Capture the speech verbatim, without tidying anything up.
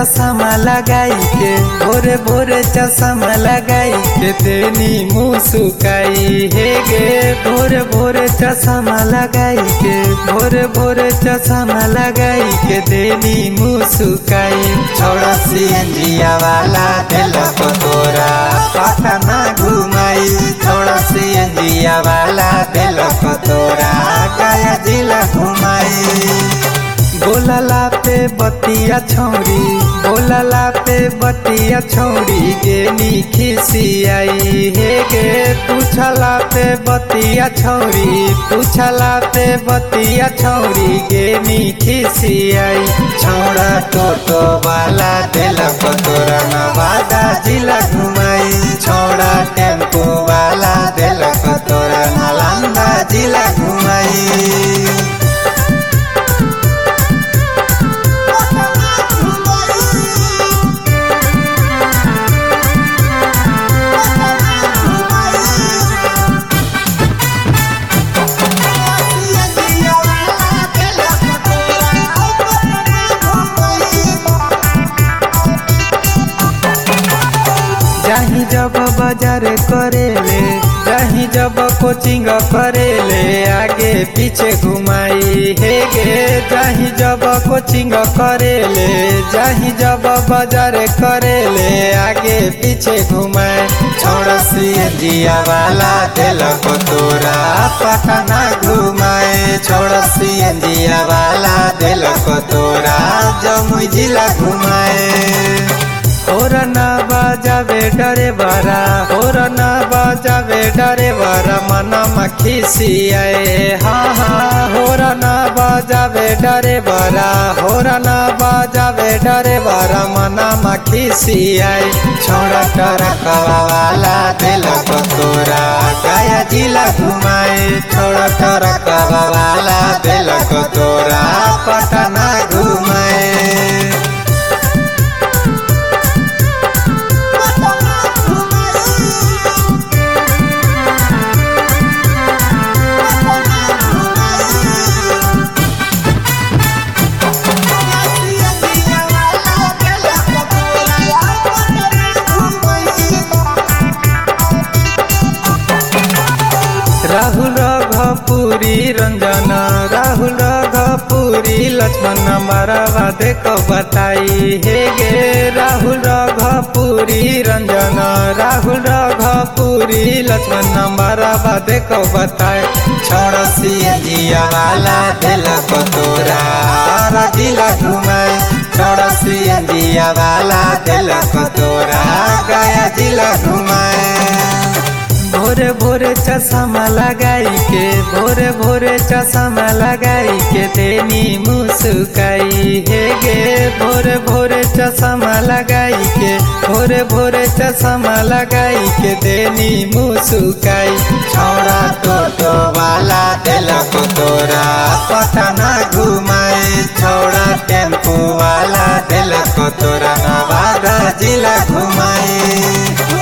चश्मा लगाई के भोरे भोरे चश्मा लगाई के तेनी मुस्काई हे गे भोरे भोरे चश्मा लगाई के भोरे भोरे चश्मा लगाई के तेनी मुस्काई छोड़ा सीएनजिया वाला दिल को तोरा पटना घुमाई छोड़ा सीएनजिया वाला दिल को तोरा गया जिला घुमाई बोलला पे बतिया छौड़ी बोलला पे बतिया छौड़ी गेनी खिसियाई हे गे पूछला पे बतिया छौड़ी पूछला पे बतिया छौड़ी गेनी खिसियाई छौड़ा टोटो वाला दिल को तोरा नवादा जिला घुमाई छौड़ा टेम्पो वाला दिल को तोरा नालंदा जिला घुमाई जाही जब बाजार करेले जाही जब कोचिंग करेले आगे पीछे घुमाई हे गे जाही जब कोचिंग करेले जाही जब बाजार करेले आगे पीछे घुमाए छोड़ा सीएनजिया वाला दिल को तोरा पटना घुमाए छोड़ा सीएनजिया वाला दिल को तोरा जमुई जिला घुमाए और ना बाजावे डरे बारा और ना बाजावे डरे बारा मना खिसियाए हाँ हाँ और ना बाजावे डरे बारा और ना बाजावे डरे बारा मना खिसियाए छोड़ा ट्रक वाला दिल को तोरा गया जिला घुमाए छोड़ा ट्रक वाला दिल को तोरा पटना घुमाए राहुल रघपुरी रंजन राहुल रघपुरी लक्ष्मण मरवा देखो बताई हे गे राहुल रघपुरी रंजन राहुल रघपुरी लक्ष्मण मरवा देखो बताए छोड़ा सीएनजिया वाला दिल को तोरा जिला घुमाए छोड़ा सीएनजिया वाला दिल को तोरा गया जिला घुमाए भोरे भोरे चश्मा लगाई के भोरे भोरे चश्मा लगाई के तेनी मुस्काई हे गे भोरे भोरे चश्मा लगाई के भोरे भोरे चश्मा लगाई के तेनी मुस्काई छौड़ा टोटो वाला दिल को तोरा पटना घुमाए छौड़ा टेम्पो वाला दिल को तोरा नवादा जिला घुमाए।